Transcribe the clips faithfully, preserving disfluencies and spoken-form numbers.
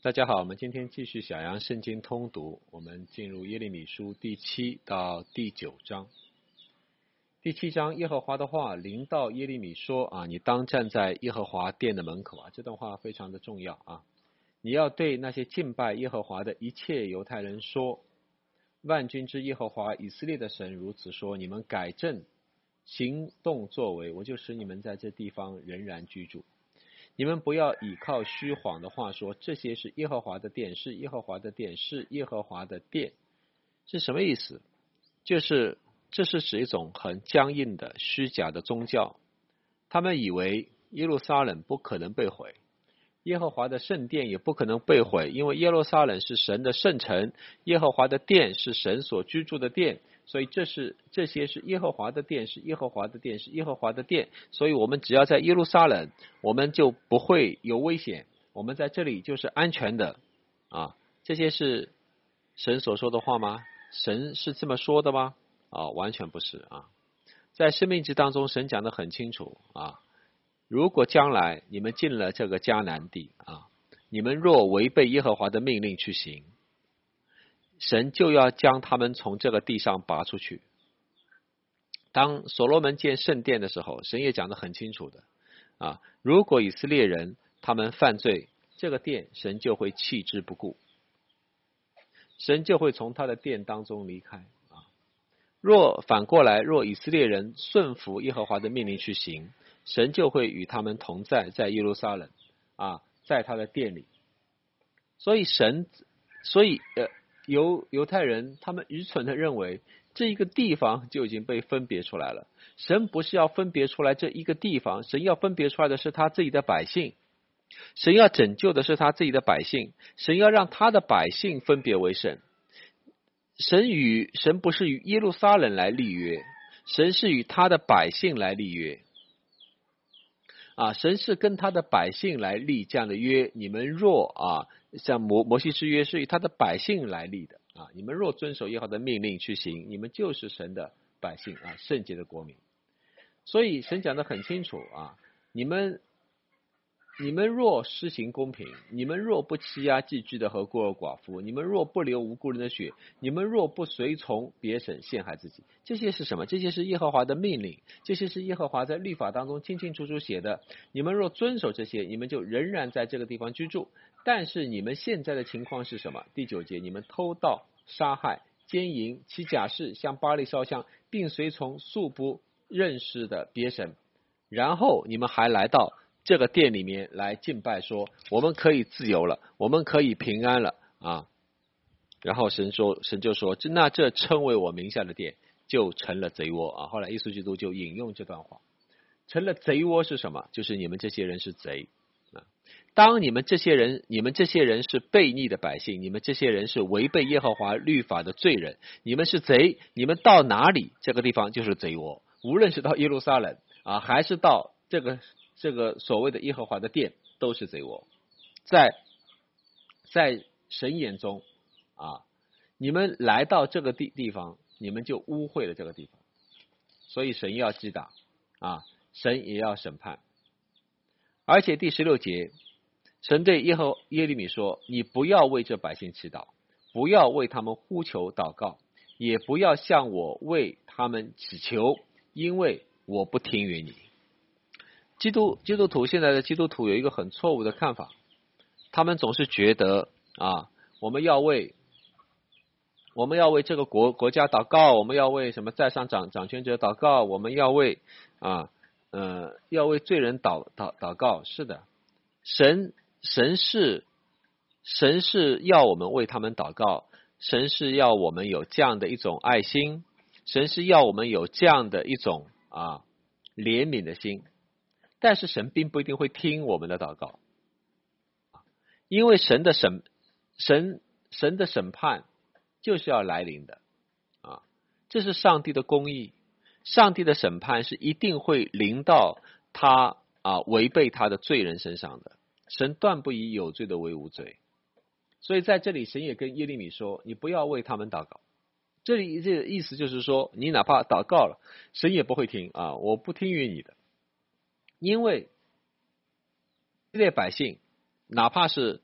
大家好，我们今天继续小羊圣经通读，我们进入耶利米书第七到第九章。第七章，耶和华的话临到耶利米说啊，你当站在耶和华殿的门口啊，这段话非常的重要啊。你要对那些敬拜耶和华的一切犹太人说，万军之耶和华以色列的神如此说，你们改正行动作为，我就使你们在这地方仍然居住。你们不要倚靠虚谎的话说，这些是耶和华的殿，是耶和华的殿，是耶和华的殿，是什么意思？就是这是指一种很僵硬的虚假的宗教。他们以为耶路撒冷不可能被毁，耶和华的圣殿也不可能被毁，因为耶路撒冷是神的圣城，耶和华的殿是神所居住的殿，所以这是这些是耶和华的殿，是耶和华的殿，是耶和华的殿，所以我们只要在耶路撒冷，我们就不会有危险，我们在这里就是安全的啊。这些是神所说的话吗？神是这么说的吗？啊，完全不是啊。在生命记当中，神讲得很清楚啊。如果将来你们进了这个迦南地啊，你们若违背耶和华的命令去行，神就要将他们从这个地上拔出去。当所罗门建圣殿的时候，神也讲得很清楚的啊，如果以色列人他们犯罪，这个殿神就会弃之不顾，神就会从他的殿当中离开啊。若反过来，若以色列人顺服耶和华的命令去行，神就会与他们同在，在耶路撒冷啊，在他的殿里。所以神，所以呃，犹犹太人他们愚蠢的认为这一个地方就已经被分别出来了。神不是要分别出来这一个地方，神要分别出来的是他自己的百姓，神要拯救的是他自己的百姓，神要让他的百姓分别为圣。神与神不是与耶路撒冷来立约，神是与他的百姓来立约。啊，神是跟他的百姓来立这样的约，你们若啊，像摩摩西之约是与他的百姓来立的啊，你们若遵守耶和华的命令去行，你们就是神的百姓啊，圣洁的国民。所以神讲得很清楚啊，你们你们若施行公平，你们若不欺压寄居的和孤儿寡妇，你们若不流无辜人的血，你们若不随从别神陷害自己，这些是什么？这些是耶和华的命令，这些是耶和华在律法当中清清楚楚写的。你们若遵守这些，你们就仍然在这个地方居住。但是你们现在的情况是什么？第九节，你们偷盗、杀害、奸淫、起假誓，向巴力烧香，并随从素不认识的别神，然后你们还来到这个殿里面来敬拜，说我们可以自由了，我们可以平安了啊。然后神说，神就说，那这称为我名下的殿就成了贼窝啊。后来耶稣基督就引用这段话，成了贼窝是什么？就是你们这些人是贼啊。当你们这些人，你们这些人是悖逆的百姓，你们这些人是违背耶和华律法的罪人，你们是贼，你们到哪里这个地方就是贼窝，无论是到耶路撒冷啊，还是到这个这个所谓的耶和华的殿，都是贼窝。在在神眼中啊，你们来到这个地地方，你们就污秽了这个地方，所以神要击打啊，神也要审判。而且第十六节，神对耶和耶利米说，你不要为这百姓祈祷，不要为他们呼求祷告，也不要向我为他们祈求，因为我不听允你。基督基督徒现在的基督徒有一个很错误的看法，他们总是觉得啊，我们要为我们要为这个国国家祷告，我们要为什么在上掌掌权者祷告，我们要为啊呃要为罪人祷祷祷告。是的，神神是神是要我们为他们祷告，神是要我们有这样的一种爱心，神是要我们有这样的一种啊怜悯的心。但是神并不一定会听我们的祷告，因为神的审神神的审判就是要来临的啊，这是上帝的公义，上帝的审判是一定会临到他啊违背他的罪人身上的，神断不以有罪的为无罪。所以在这里神也跟耶利米说，你不要为他们祷告。这里这个意思就是说，你哪怕祷告了，神也不会听啊，我不听于你的。因为以色列百姓哪怕是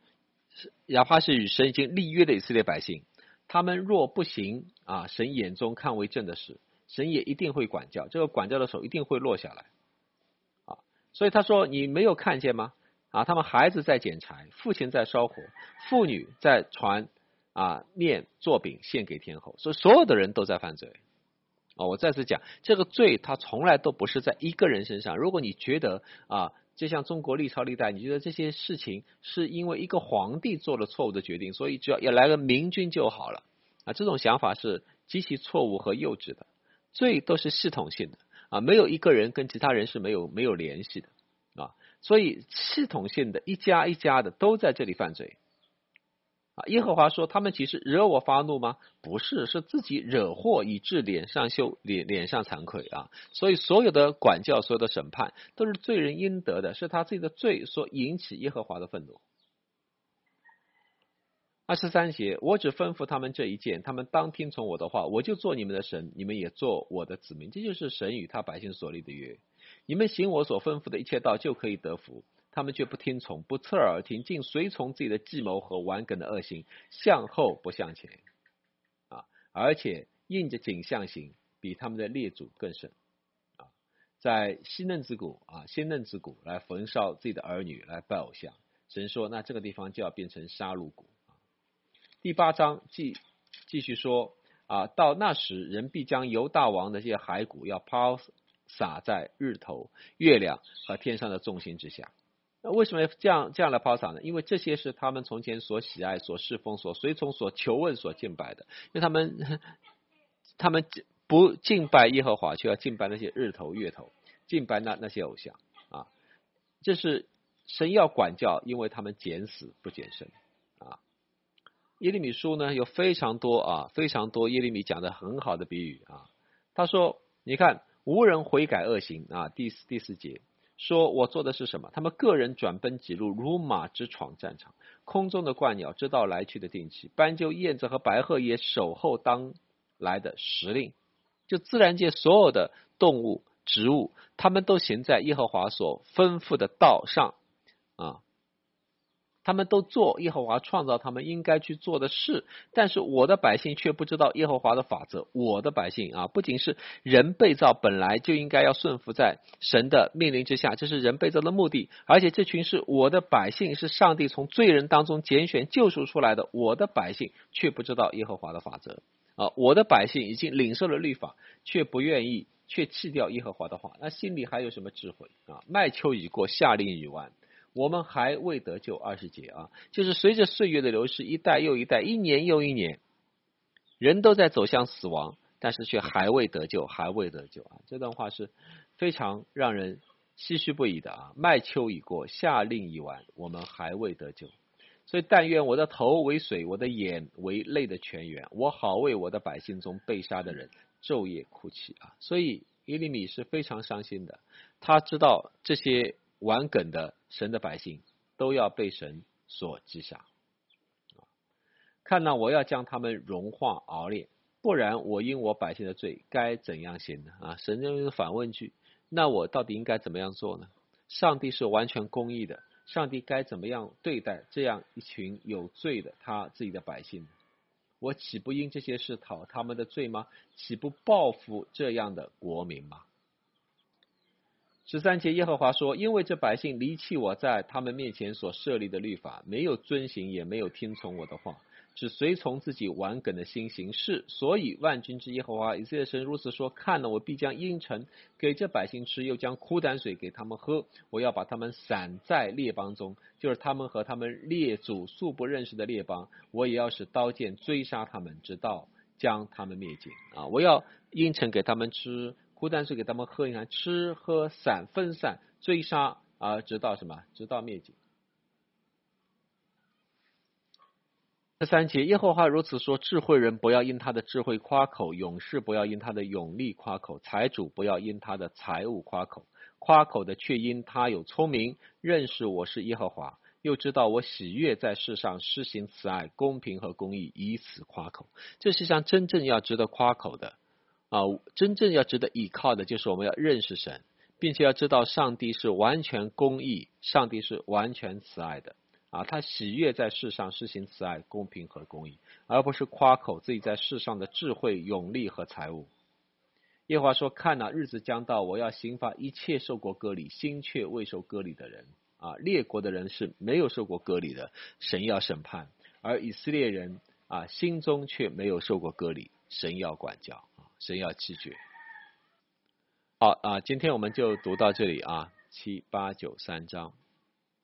哪怕是与神已经立约的以色列百姓，他们若不行啊，神眼中看为正的事，神也一定会管教，这个管教的手一定会落下来啊。所以他说，你没有看见吗？啊，他们孩子在捡柴，父亲在烧火，妇女在传啊面做饼献给天后，所以所有的人都在犯罪啊。我再次讲，这个罪它从来都不是在一个人身上。如果你觉得啊，就像中国历朝历代，你觉得这些事情是因为一个皇帝做了错误的决定，所以只要要来个明君就好了啊，这种想法是极其错误和幼稚的。罪都是系统性的啊，没有一个人跟其他人是没有没有联系的啊，所以系统性的一家一家的都在这里犯罪啊。耶和华说，他们其实惹我发怒吗？不是，是自己惹祸以致脸上羞脸脸上惭愧啊。所以所有的管教，所有的审判都是罪人应得的，是他自己的罪所引起耶和华的愤怒。二十三节，我只吩咐他们这一件，他们当听从我的话，我就做你们的神，你们也做我的子民。这就是神与他百姓所立的约。你们行我所吩咐的一切道，就可以得福。他们却不听从，不侧耳听，竟随从自己的计谋和顽梗的恶行，向后不向前啊！而且应着景象行，比他们的列祖更甚啊！在西嫩之谷啊，鲜嫩之谷来焚烧自己的儿女，来拜偶像。神说，那这个地方就要变成杀戮谷。第八章继继续说啊，到那时，人必将犹大王的这些骸骨要抛洒在日头、月亮和天上的众星之下。那为什么这样这样来抛洒呢？因为这些是他们从前所喜爱、所侍奉、所随从、所求问、所敬拜的。因为他们他们不敬拜耶和华，却要敬拜那些日头、月头，敬拜那那些偶像啊。这是神要管教，因为他们减死不减生啊。耶利米书呢有非常多啊，非常多耶利米讲的很好的比喻啊。他说，你看，无人悔改恶行啊，第四第四节说，我做的是什么？他们个人转奔己路，如马直闯战场。空中的鹳鸟知道来去的定期，斑鸠、燕子和白鹤也守候当来的时令。就自然界所有的动物、植物，他们都行在耶和华所吩咐的道上啊。他们都做耶和华创造他们应该去做的事，但是我的百姓却不知道耶和华的法则。我的百姓啊，不仅是人被造本来就应该要顺服在神的命令之下，这是人被造的目的，而且这群是我的百姓，是上帝从罪人当中拣选救赎出来的。我的百姓却不知道耶和华的法则啊，我的百姓已经领受了律法，却不愿意，却弃掉耶和华的话，那心里还有什么智慧啊？麦秋已过，夏令已完，我们还未得救。二十节啊，就是随着岁月的流逝，一代又一代，一年又一年，人都在走向死亡，但是却还未得救，还未得救啊！这段话是非常让人唏嘘不已的啊！麦秋已过，夏令已完，我们还未得救。所以但愿我的头为水，我的眼为泪的泉源，我好为我的百姓中被杀的人昼夜哭泣啊！所以耶利米是非常伤心的，他知道这些顽梗的神的百姓都要被神所击杀。看哪，我要将他们融化熬炼，不然我因我百姓的罪该怎样行呢？啊，神就是反问句，那我到底应该怎么样做呢？上帝是完全公义的，上帝该怎么样对待这样一群有罪的他自己的百姓呢？我岂不因这些事讨他们的罪吗？岂不报复这样的国民吗？十三节，耶和华说，因为这百姓离弃我在他们面前所设立的律法，没有遵行，也没有听从我的话，只随从自己顽梗的心行事，所以万军之耶和华以色列神如此说，看了，我必将阴沉给这百姓吃，又将苦胆水给他们喝，我要把他们散在列邦中，就是他们和他们列祖素不认识的列邦，我也要使刀剑追杀他们，直到将他们灭尽啊！我要阴沉给他们吃，苦胆水给他们喝，你看吃喝散分散追杀啊，直到什么？直到灭尽。第三节，耶和华如此说，智慧人不要因他的智慧夸口，勇士不要因他的勇力夸口，财主不要因他的财物夸口，夸口的却因他有聪明，认识我是耶和华，又知道我喜悦在世上施行慈爱、公平和公义，以此夸口。这世上真正要值得夸口的啊，真正要值得依靠的，就是我们要认识神，并且要知道上帝是完全公义，上帝是完全慈爱的啊，他喜悦在世上施行慈爱、公平和公义，而不是夸口自己在世上的智慧、勇力和财物。耶和华说：看哪，日子将到，我要刑罚一切受过割礼、心却未受割礼的人。啊，列国的人是没有受过割礼的，神要审判；而以色列人啊，心中却没有受过割礼，神要管教，啊，神要弃绝。好啊，今天我们就读到这里啊，七八九三章。